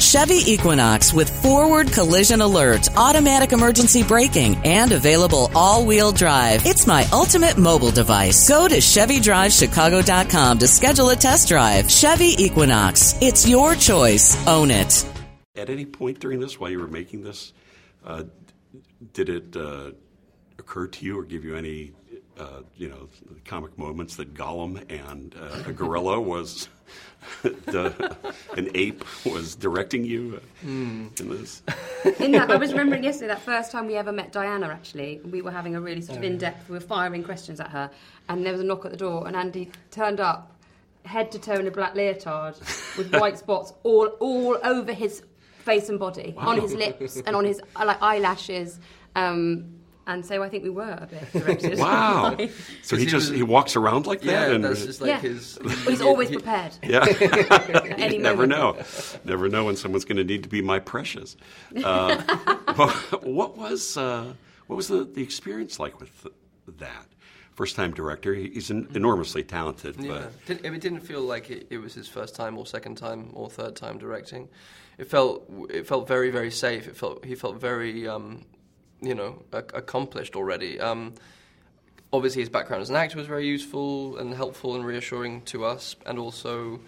Chevy Equinox with forward collision alert, automatic emergency braking, and available all-wheel drive. It's my ultimate mobile device. Go to ChevyDriveChicago.com to schedule a test drive. Chevy Equinox. It's your choice. Own it. At any point during this, while you were making this, did it occur to you or give you any, comic moments that Gollum and a gorilla was, an ape was directing you in this? I was remembering yesterday that first time we ever met Diana, actually. We were having a really sort of in-depth, we were firing questions at her, and there was a knock at the door, and Andy turned up, head to toe in a black leotard, with white spots all over his face and body, on his lips and on his eyelashes. And so I think we were a bit directed. Wow! So he walks around like that, and that's just like his. He's always prepared. Yeah, you never know. Never know when someone's going to need to be my precious. What was the experience like with that? First-time director. He's enormously talented. Yeah, but it didn't feel like it was his first time or second time or third time directing. It felt very, very safe. He felt very. Accomplished already. Obviously, his background as an actor was very useful and helpful and reassuring to us, and also,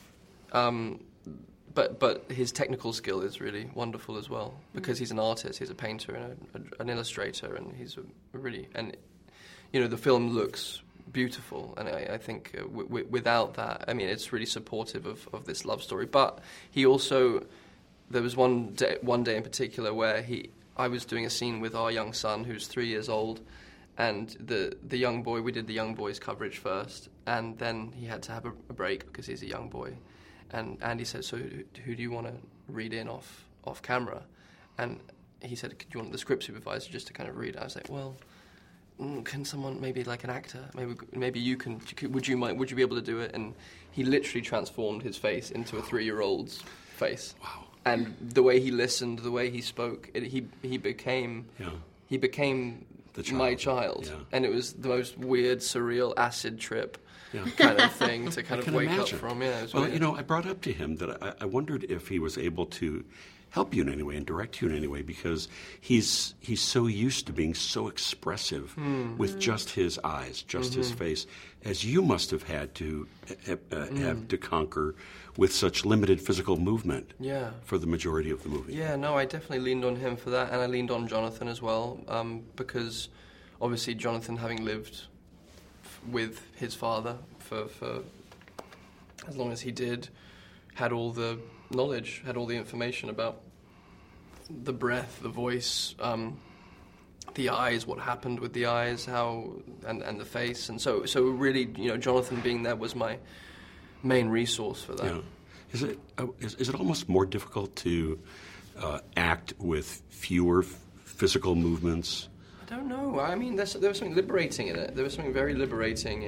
but his technical skill is really wonderful as well, because he's an artist, he's a painter and an illustrator, and he's the film looks beautiful, and I think without that, I mean, it's really supportive of this love story. But he also, there was one day in particular where I was doing a scene with our young son, who's 3 years old, and the young boy, we did the young boy's coverage first, and then he had to have a break because he's a young boy. And Andy said, so who do you want to read in off camera? And he said, do you want the script supervisor just to kind of read? I was like, well, can someone, maybe like an actor, maybe you can, would you be able to do it? And he literally transformed his face into a 3-year-old's face. Wow. And the way he listened, the way he spoke, he became my child. Yeah. And it was the most weird, surreal acid trip kind of thing to kind of wake up from. Yeah, it was weird. I brought up to him that I wondered if he was able to help you in any way and direct you in any way, because he's so used to being so expressive with just his eyes, just his face, as you must have had to have to conquer with such limited physical movement for the majority of the movie. Yeah, no, I definitely leaned on him for that, and I leaned on Jonathan as well, because obviously Jonathan, having lived with his father for as long as he did, had all the knowledge, had all the information about the breath, the voice, the eyes, what happened with the eyes, how and the face, and so really, Jonathan being there was my main resource for that. Yeah. Is it almost more difficult to act with fewer physical movements? I don't know. I mean, there was something liberating in it. There was something very liberating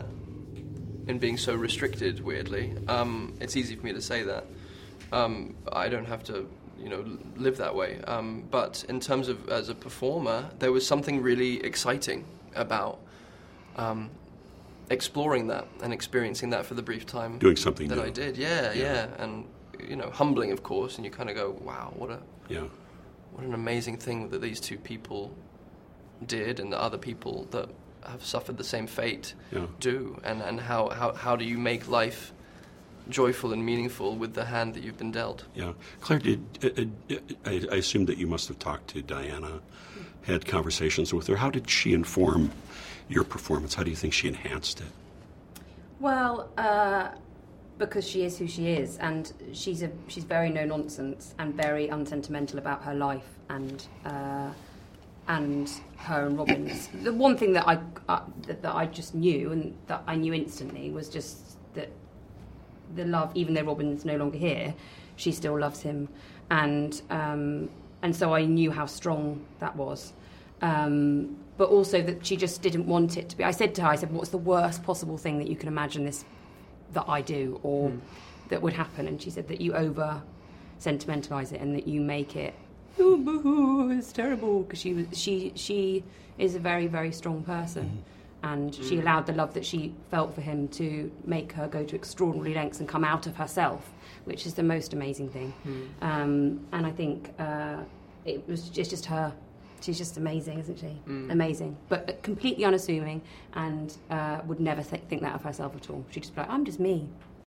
in being so restricted. Weirdly, it's easy for me to say that. I don't have to, live that way. But in terms of as a performer, there was something really exciting about exploring that and experiencing that for the brief time doing something that new. I did. Yeah, and humbling, of course. And you kind of go, wow, what an amazing thing that these two people did, and the other people that have suffered the same fate do, and how do you make life joyful and meaningful with the hand that you've been dealt. Yeah. Claire, I assume that you must have talked to Diana, had conversations with her. How did she inform your performance? How do you think she enhanced it? Well, because she is who she is, and she's very no-nonsense and very unsentimental about her life and her and Robin's. The one thing that I just knew, and that I knew instantly, was just that the love, even though Robin's no longer here, she still loves him, and so I knew how strong that was, but also that she just didn't want it to be. I said to her, what's the worst possible thing that you can imagine that I do or that would happen? And she said that you over sentimentalize it and that you make it, oh, it's terrible, because she is a very, very strong person. and she allowed the love that she felt for him to make her go to extraordinary lengths and come out of herself, which is the most amazing thing. And I think it's just her. She's just amazing, isn't she? Amazing, but completely unassuming, and would never think that of herself at all. She'd just be like, I'm just me.